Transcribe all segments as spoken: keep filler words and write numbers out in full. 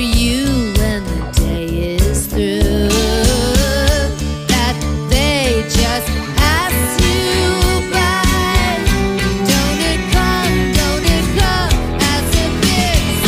you when the day is through. That they just pass you by. Don't it come, don't it come as a big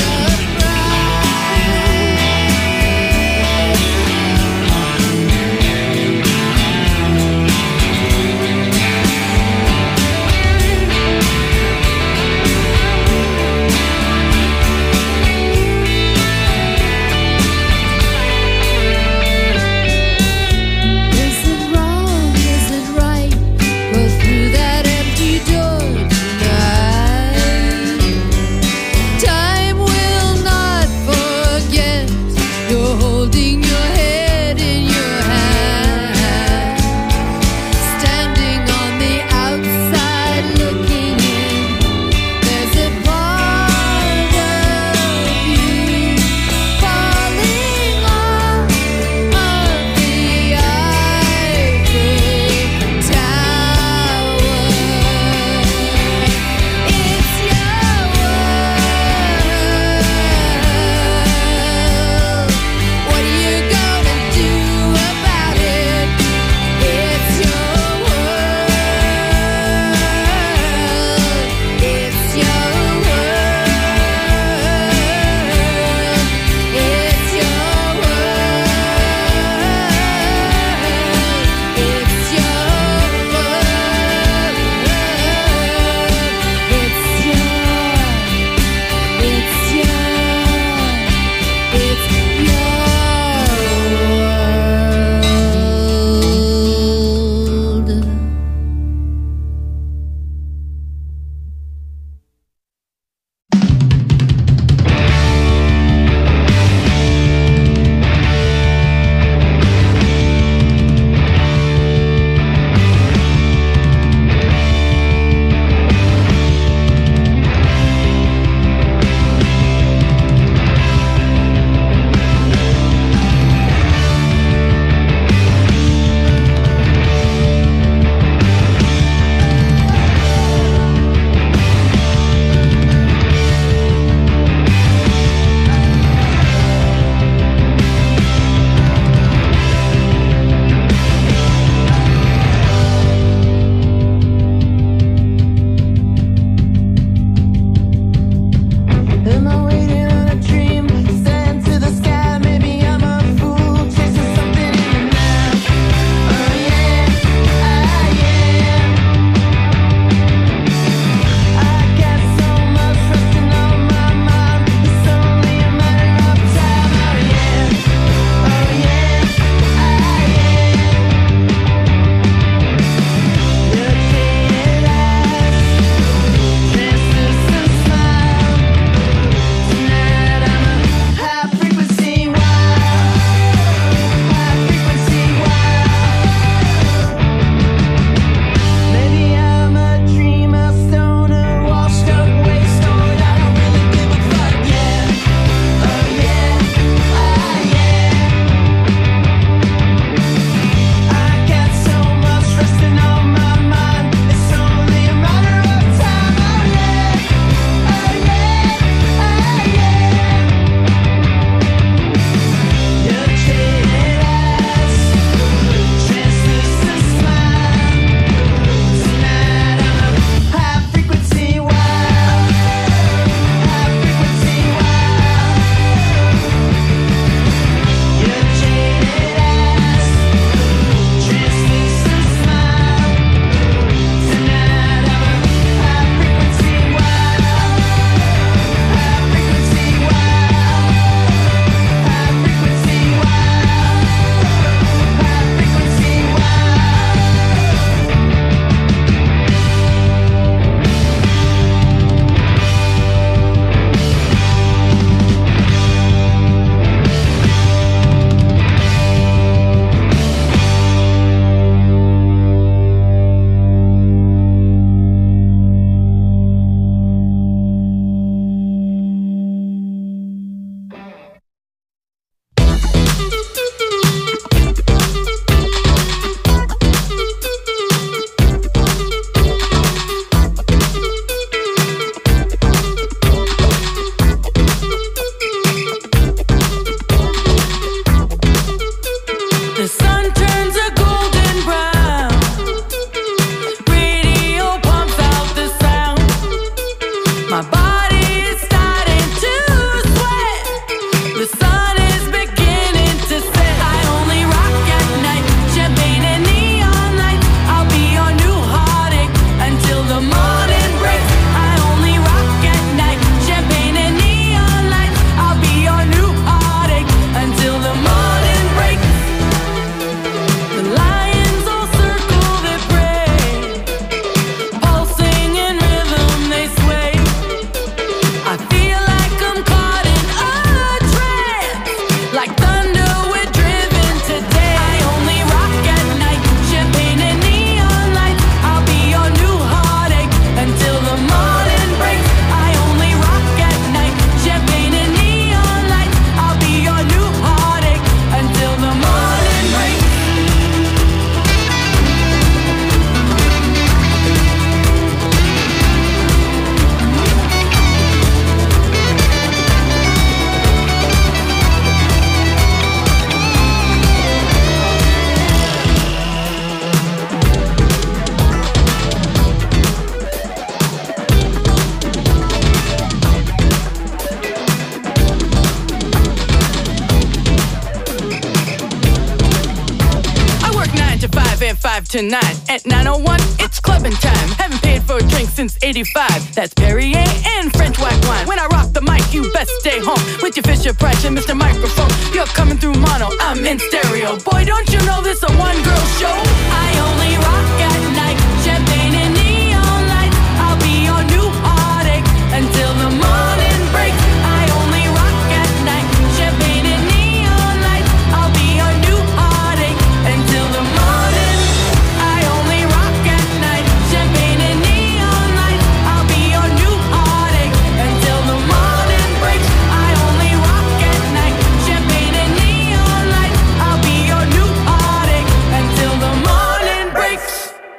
tonight. At nine oh one, it's clubbing time. Haven't paid for a drink since eighty-five. That's Perrier and French white wine. When I rock the mic, you best stay home with your Fisher Price and Mister Microphone. You're coming through mono, I'm in stereo. Boy, don't you know this a one-girl show? I only rock at night. Champagne and neon lights. I'll be your new heartache until the morning breaks. I only rock at night. Champagne and neon lights. I'll be your new heartache until the morning. I only rock at night. Champagne and neon lights. I'll be your new heartache until the morning breaks. I only rock at night. Champagne and neon lights. I'll be your new heartache until the morning breaks.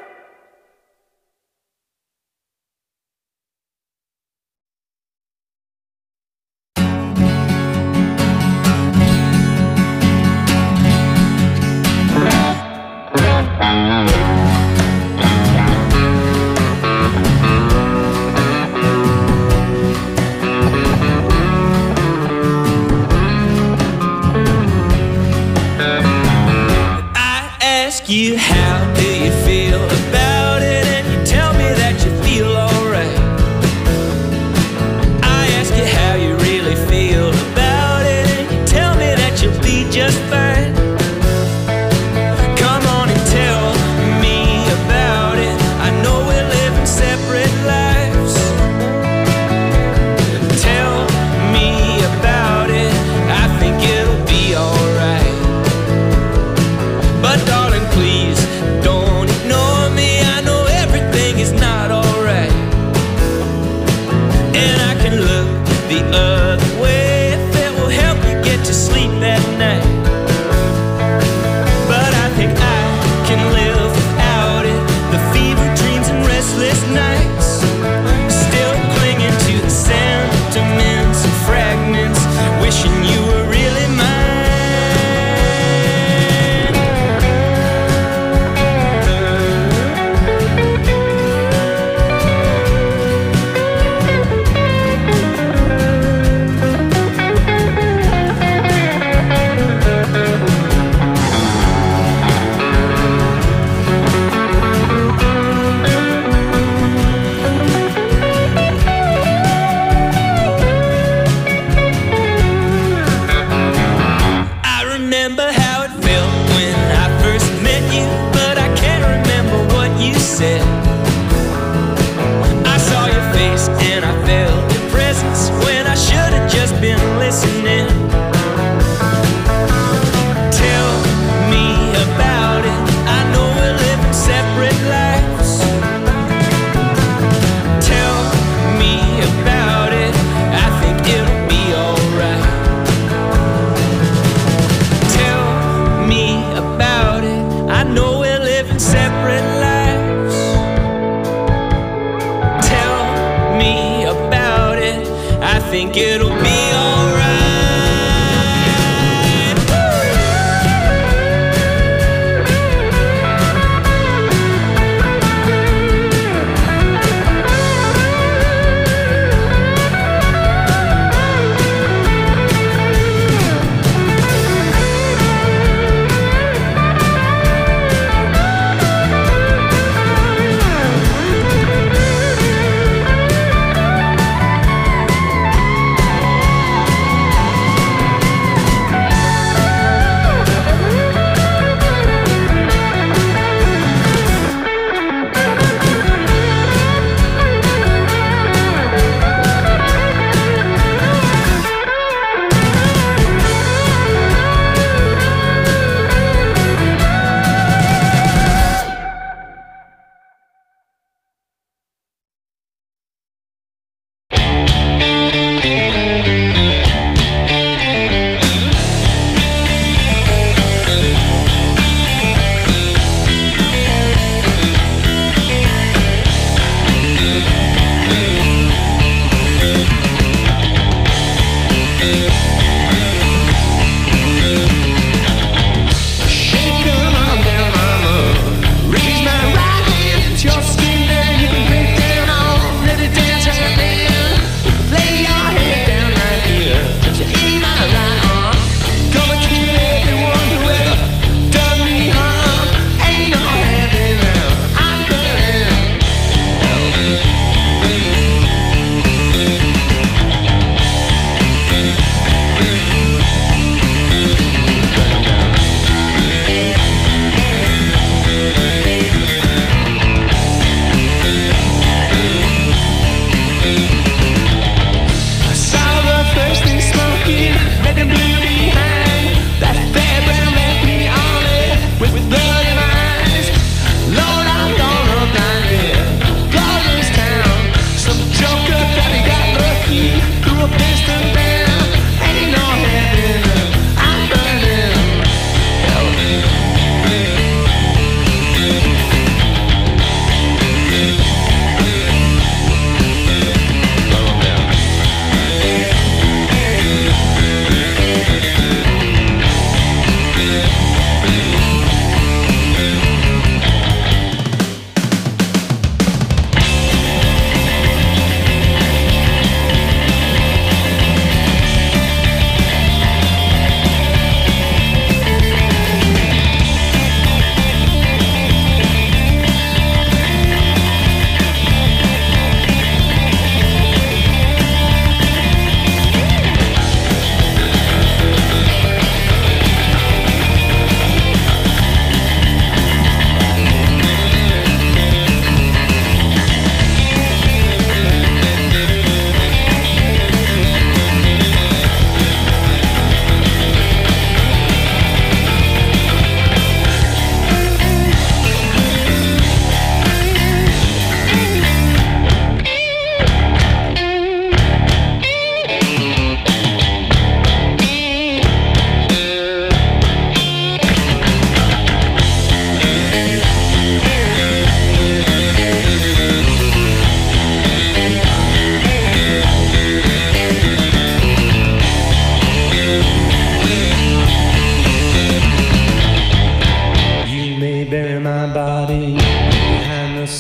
I ask you, how do you feel about it? And you tell me that you feel alright. I ask you how you really feel about it, and you tell me that you'll be just fine. Come on and tell me about it. I know we're living separate lives. Tell me about it. I think it'll be alright. But darling, please don't ignore me. I know everything is not alright, and I can look the other way if it will help you get to sleep at night. But I think I can live without it. The fever dreams and restless nights, still clinging to the sentiments and fragments, wishing you were really mine. I remember how it felt when I first met you, but I can't remember what you said. I saw your face and I felt your presence when I should have just been listening. Tell me about it. I know we're living separate lives. Tell me about it. I think it'll be alright. Tell me about it. I know we're living separate lives. Tell me about it. I think it'll be alright.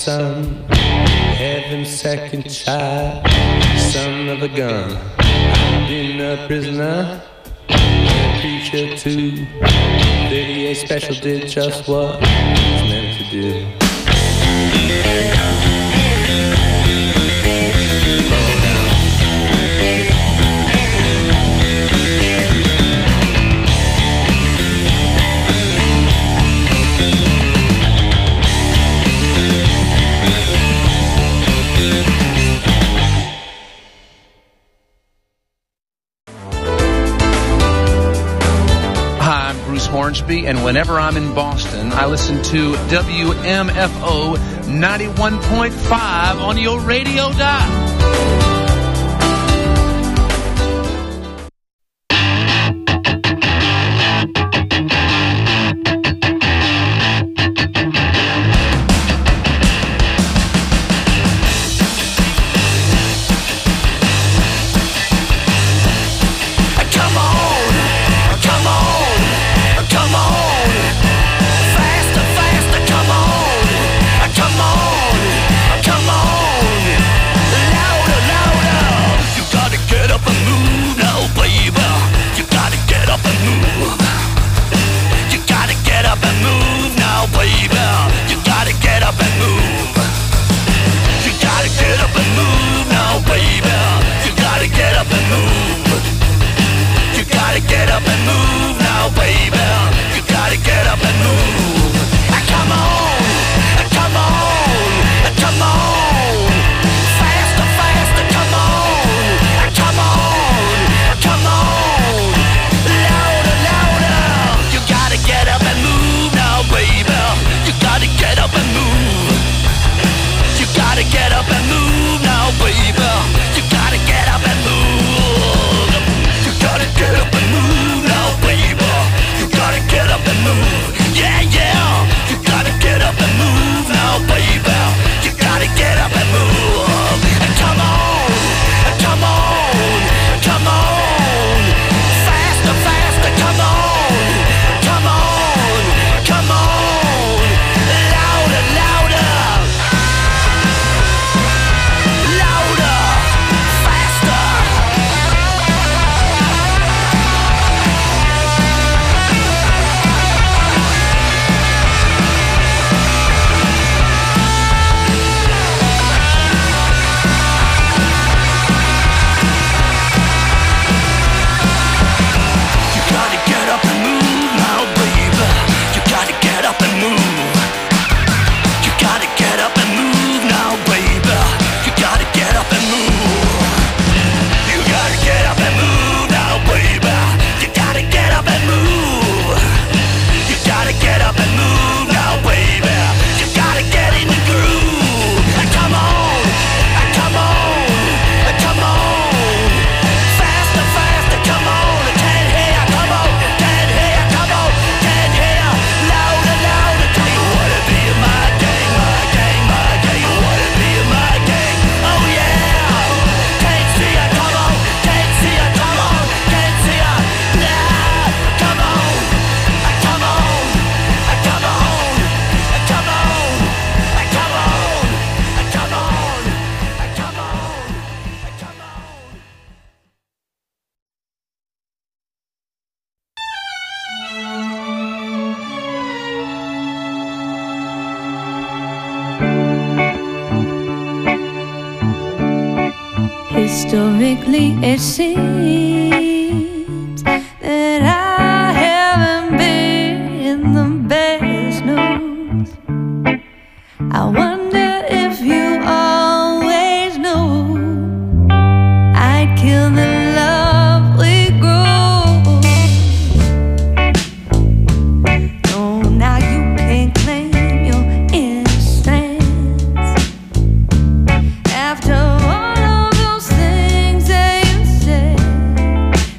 son, heaven's second child, son of a gun. I've been a prisoner, a preacher too. thirty-eight Special did just what he's meant to do. Hornsby, and whenever I'm in Boston, I listen to W M F O ninety-one point five on your radio dial. Historically, it seems that I haven't been the best news. I wonder if you always knew I'd kill the love we grew. No, now you can't claim your innocence after all of those things that you said.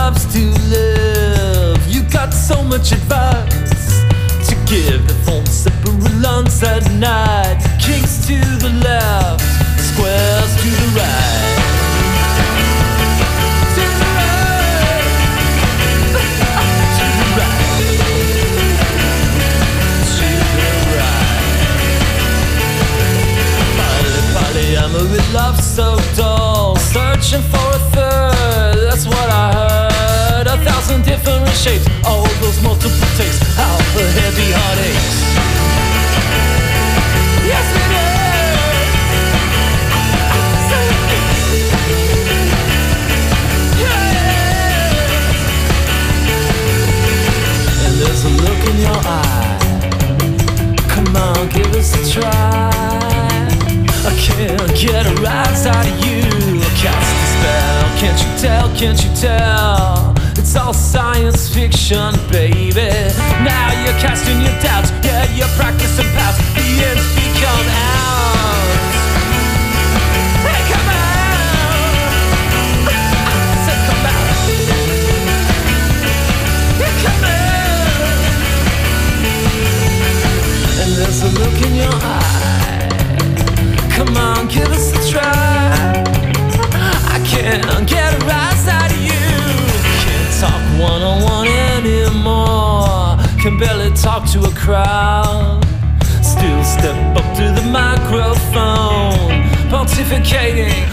loves to live. You got so much advice to give. The phone separate lawns at night. Kings to the left, squares to the right. To the right. To the right. To the right. Polly, polyamory, love so dull. Searching for a third, that's what I heard. A thousand different shapes, all those multiple takes. How the heavy heartaches. Yes, it is. Yeah. And there's a look in your eye. Come on, give us a try. I can't get a rise out of you. Cast a spell, can't you tell, can't you tell? It's all science fiction, baby. Now you're casting your doubts, yeah, you're practicing past. The ends become out. Hey, come out. I said come out. Hey, come out. And there's a look in your eye. Come on, give us a try. I can't get a rise out of you. Can't talk one-on-one anymore. Can barely talk to a crowd. Still step up to the microphone, pontificating.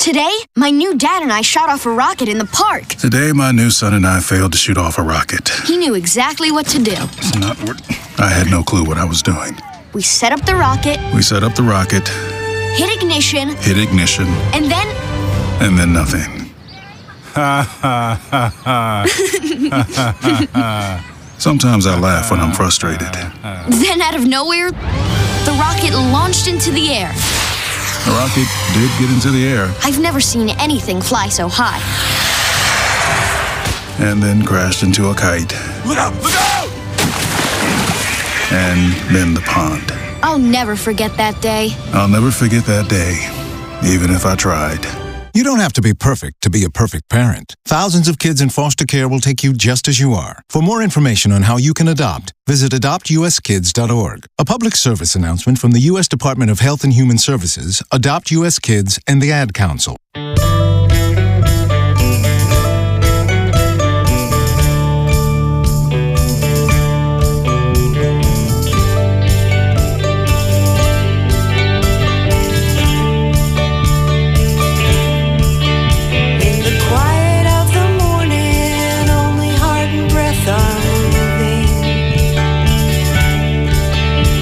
Today, my new dad and I shot off a rocket in the park. Today, my new son and I failed to shoot off a rocket. He knew exactly what to do. It's not what I had no clue what I was doing. We set up the rocket. We set up the rocket. Hit ignition. Hit ignition. And then... And then nothing. Ha ha ha ha. Sometimes I laugh when I'm frustrated. Then out of nowhere, the rocket launched into the air. The rocket did get into the air. I've never seen anything fly so high. And then crashed into a kite. Look out! Look out! And then the pond. I'll never forget that day. I'll never forget that day, even if I tried. You don't have to be perfect to be a perfect parent. Thousands of kids in foster care will take you just as you are. For more information on how you can adopt, visit adopt u s kids dot org. A public service announcement from the U S Department of Health and Human Services, Adopt U S Kids, and the Ad Council.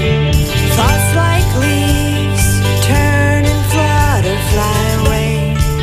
Thoughts like leaves turn and flutter, fly away.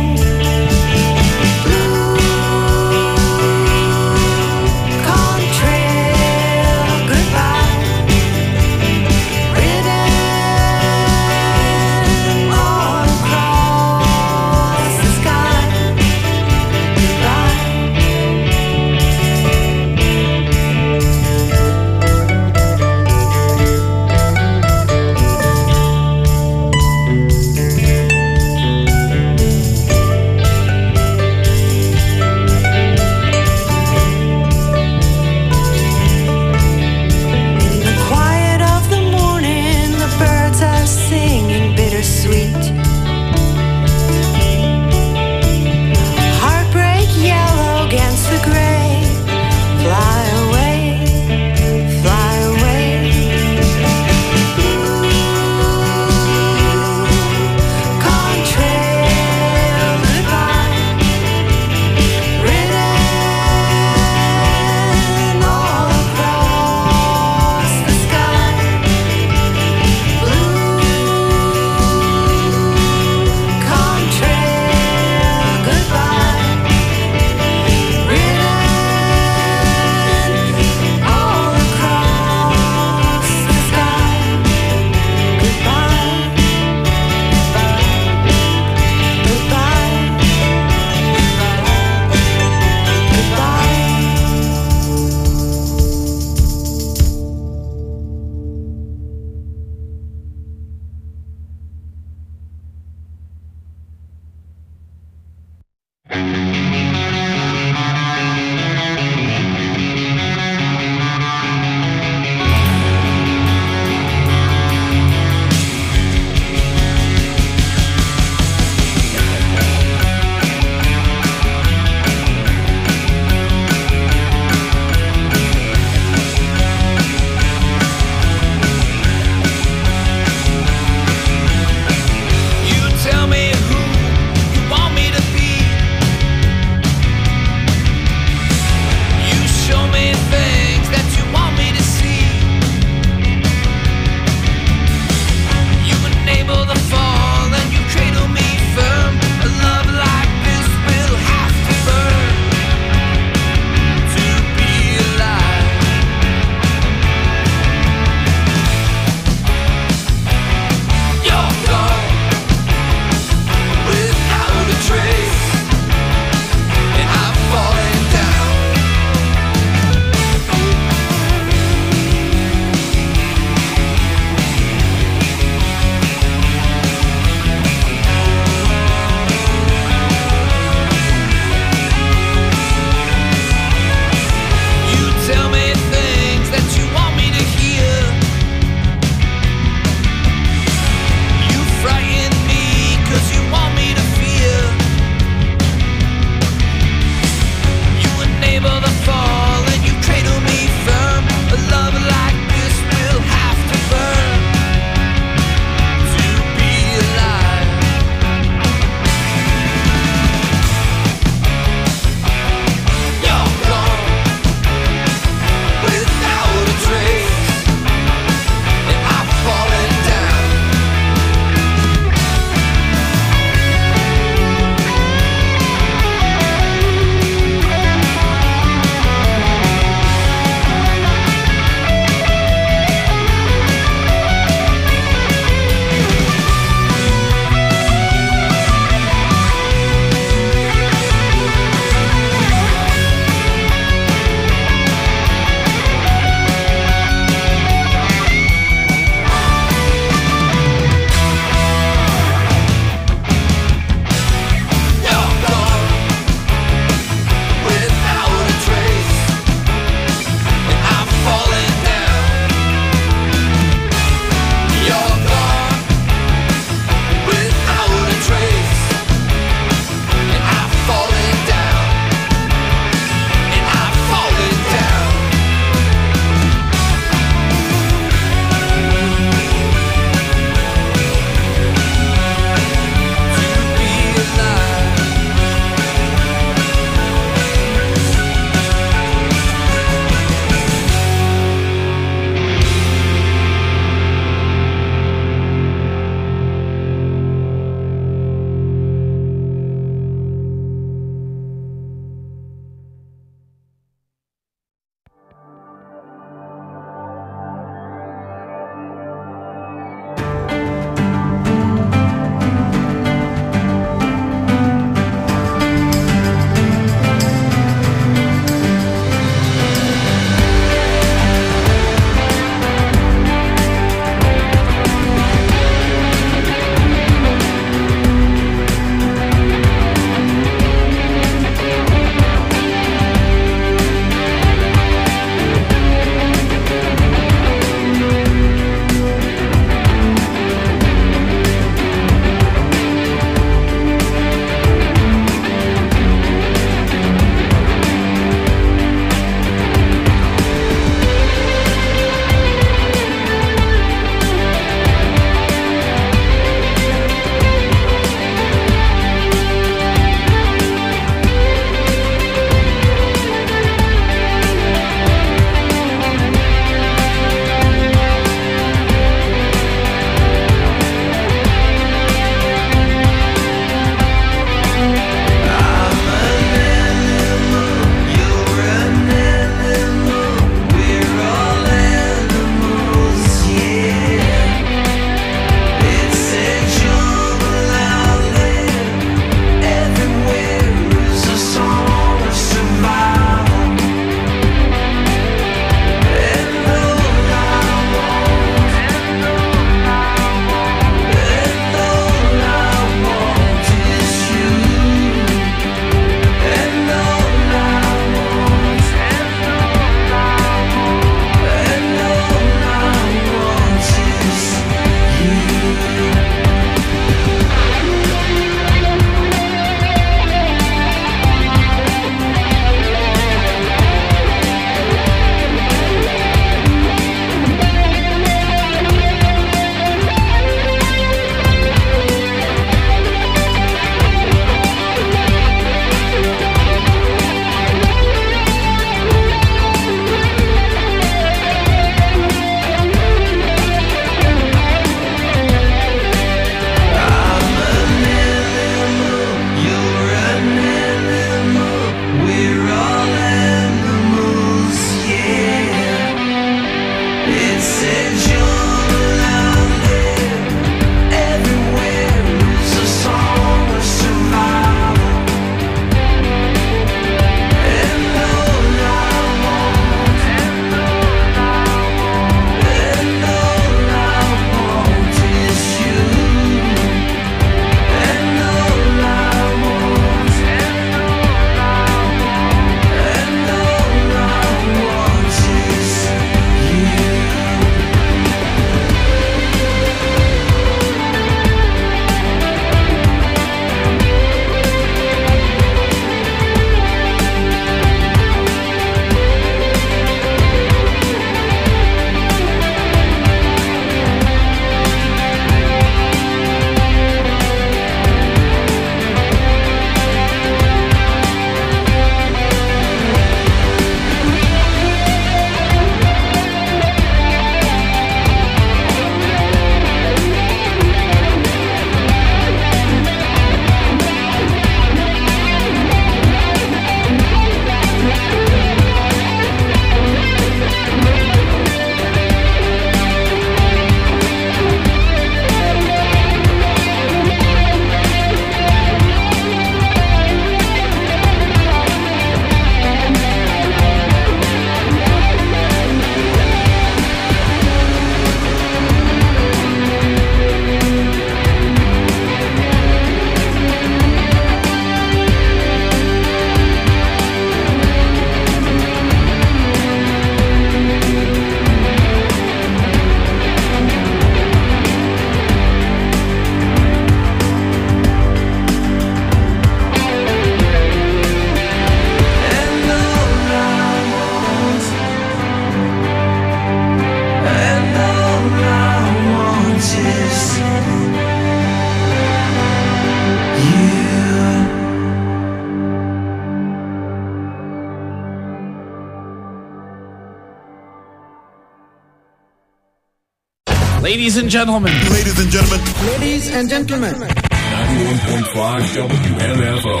Ladies and gentlemen. Ladies and gentlemen. Ladies and gentlemen. ninety-one point five W M F O.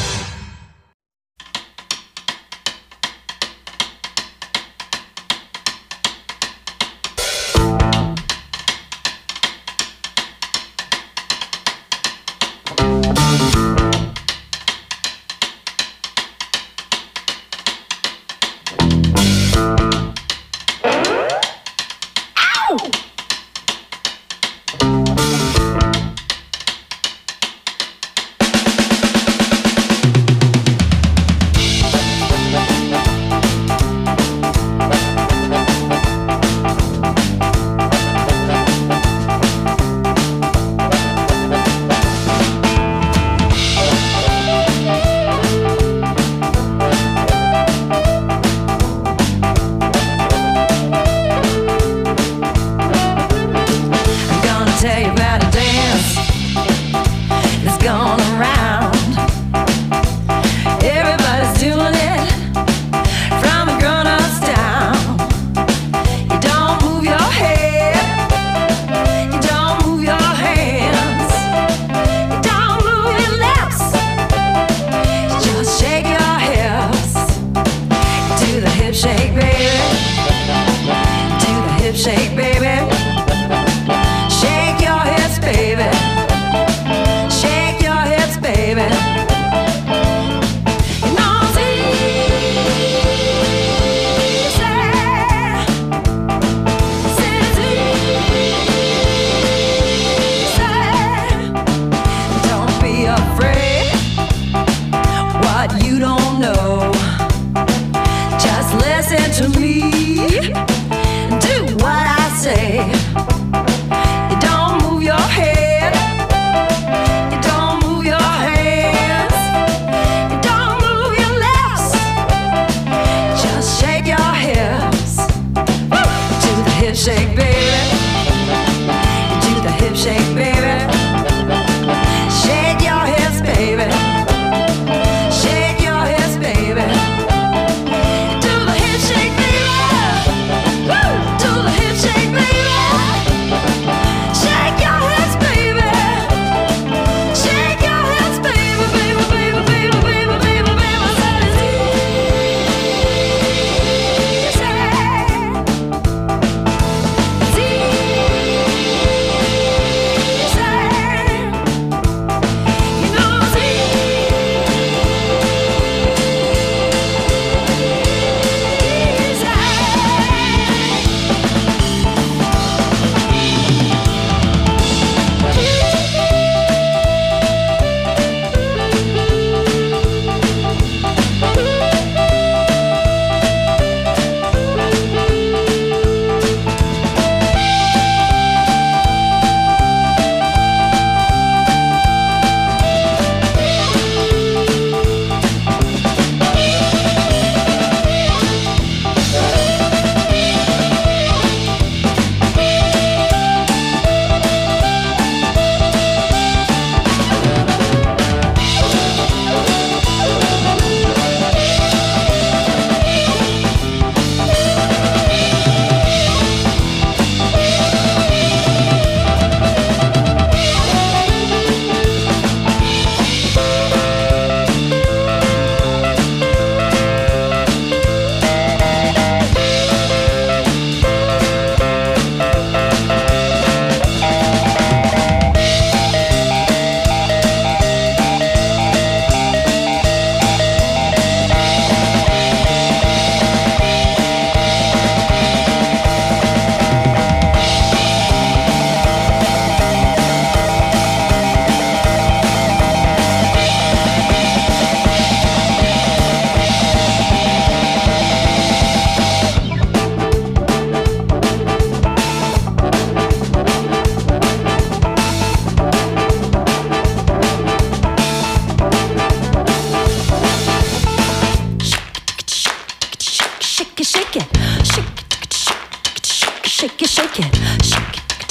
shake it, shake it, shake it,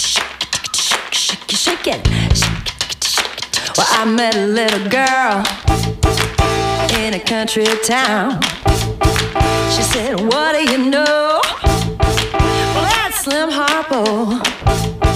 shake it, shake it, shake it. Well, I met a little girl in a country town. She said, what do you know? Well, that's Slim Harpo.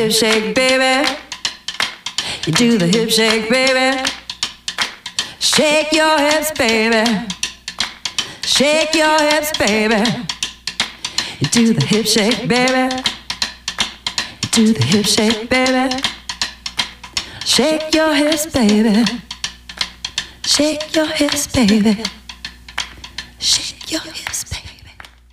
hip shake, baby. You do the hip shake, baby. Shake your hips, baby. Shake your hips, baby. You do the hip shake, baby. You do the hip shake, baby. Shake your hips, baby. Shake your hips, baby. Shake your hips, baby.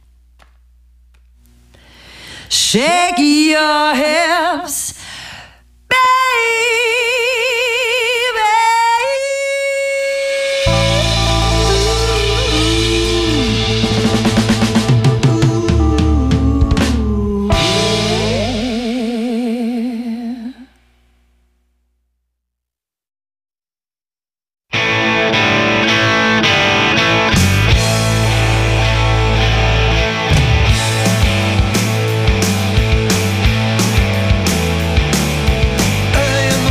Shake your hips, baby. Early in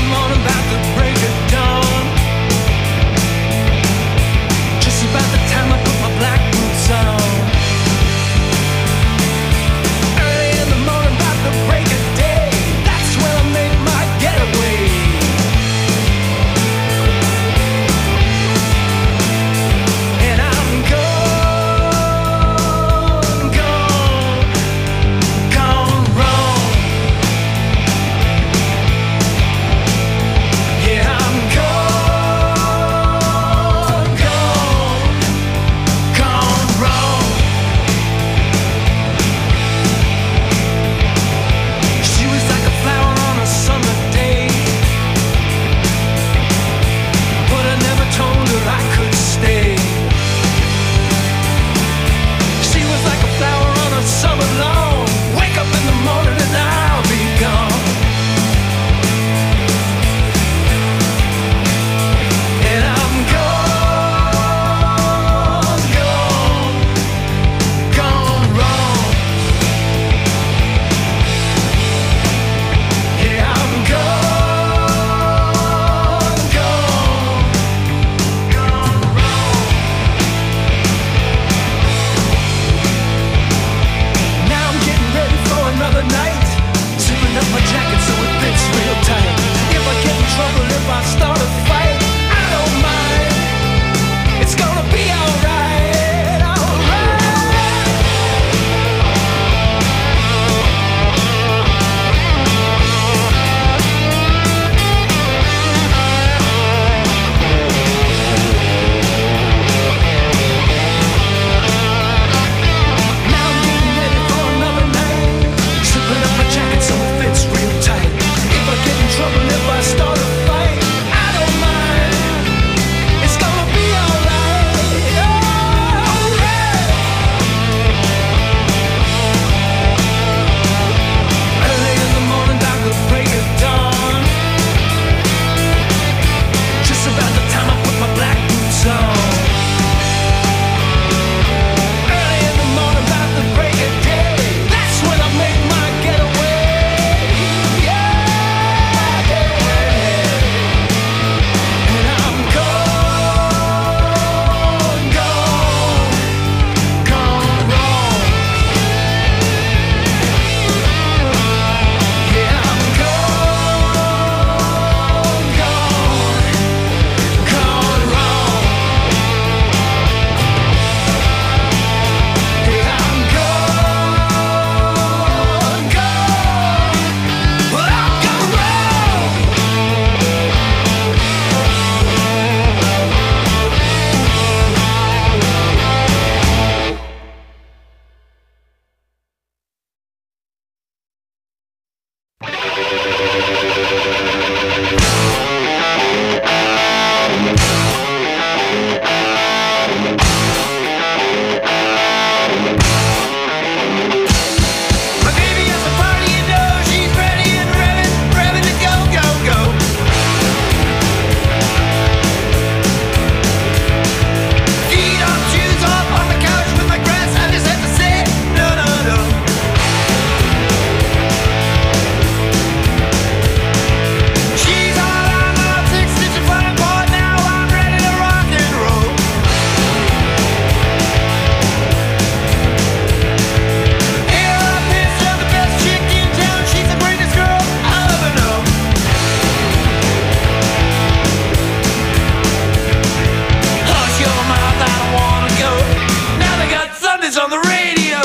on the radio.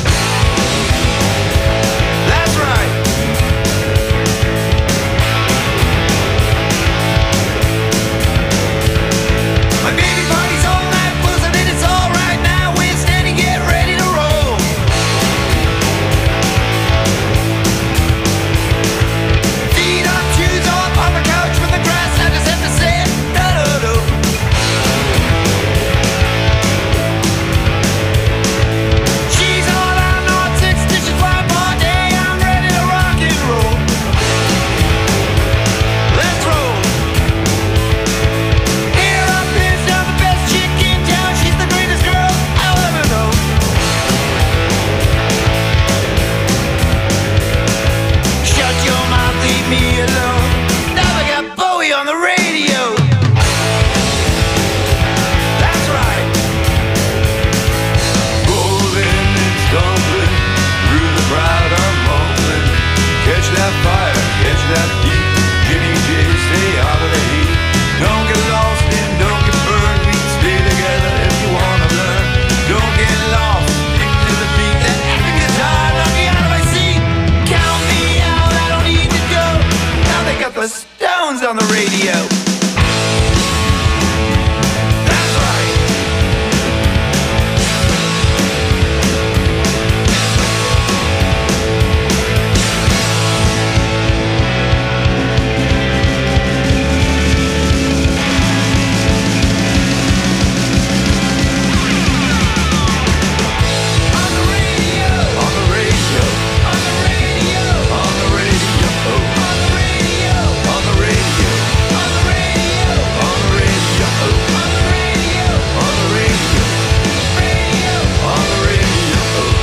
That's right. My baby party's all night, buzzing and it's all right now. We're standing, get ready to roll. Feet up, shoes off on the couch with the grass. I just have to say it. Da-da-da. She's all out on six dishes, one more day. I'm ready to rock and roll. Let's roll. Here up is now the best chick in town. She's the greatest girl I'll ever know. Shut your mouth, leave me alone. Now I got Bowie on the radio. That's right. Rolling and stumbling through the crowd, I'm mumbling. Catch that fire, catch that heat. Jimmy J, stay out of the heat. Don't get lost and don't get burned. We can stay together if you wanna learn. Don't get lost into the beat. That every guitar knock me out of my seat. Count me out, I don't need to go. Now they got the Stones on the radio. That's right. On the radio. On the radio. On the radio. On the radio. On the radio. On the radio. On the radio. On the radio. On the radio. On the radio. Radio. On the radio.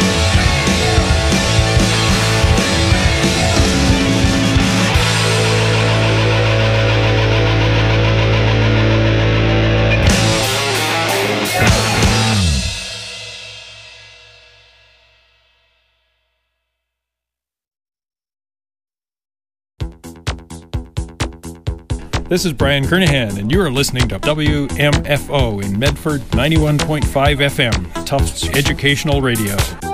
This is Brian Kernahan, and you are listening to W M F O in Medford, ninety-one point five F M, Tufts Educational Radio.